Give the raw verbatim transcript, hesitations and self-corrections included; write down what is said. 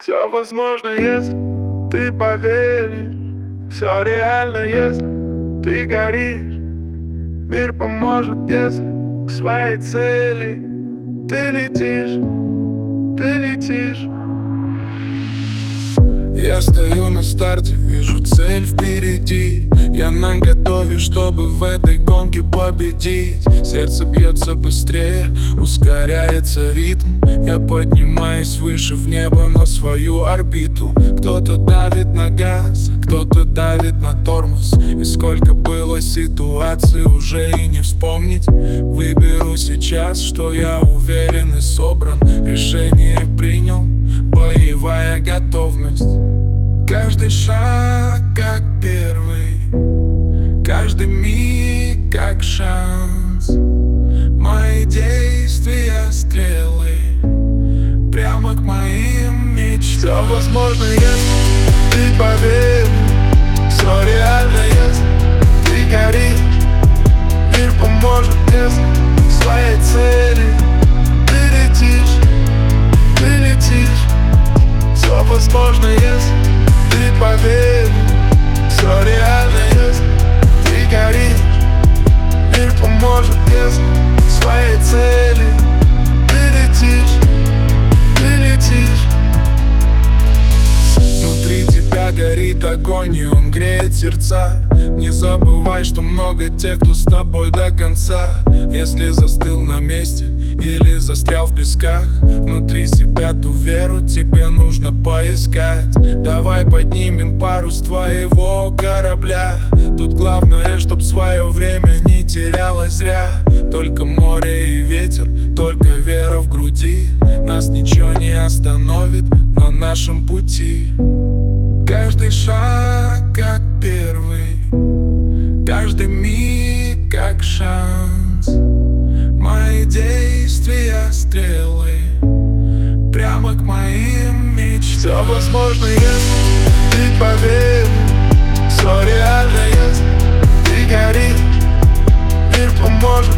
Все возможно, если ты поверишь. Все реально, если ты горишь. Мир поможет, если к своей цели ты летишь, ты летишь. Я стою на старте, вижу цель впереди. Я наготове, чтобы в этой гонке победить. Сердце бьется быстрее, ускоряется ритм. Я поднимаюсь выше в небо на свою орбиту. Кто-то давит на газ, кто-то давит на тормоз. И сколько было ситуаций, уже и не вспомнить. Выберу сейчас, что я уверен и собран. Решение принял, боевая готовность. Каждый шаг как первый, каждый миг как шанс. Мои действия стрелы прямо к моим мечтам. Все возможно, если ты поверишь. Все реально, если ты горишь. Мир поможет, если к своей цели ты летишь, ты летишь. Все возможно, если ты поверишь. Все реально, если ты горишь. Мир поможет, если к своей цели ты летишь, ты летишь. Внутри тебя горит огонь, и он греет сердца. Не забывай, что много тех, кто с тобой до конца. Если застыл на месте или застрял в песках, внутри себя ту веру тебе нужно поискать. Давай поднимем парус твоего корабля. Тут главное, чтоб свое время не терялось зря. Только море и ветер, только вера в груди. Нас ничего не остановит на нашем пути. Каждый шаг как первый, каждый миг как шанс. Мои действия стрелы прямо к моим мечтам. Все возможно, если ты поверишь. Все реально, если ты горишь. Мир поможет,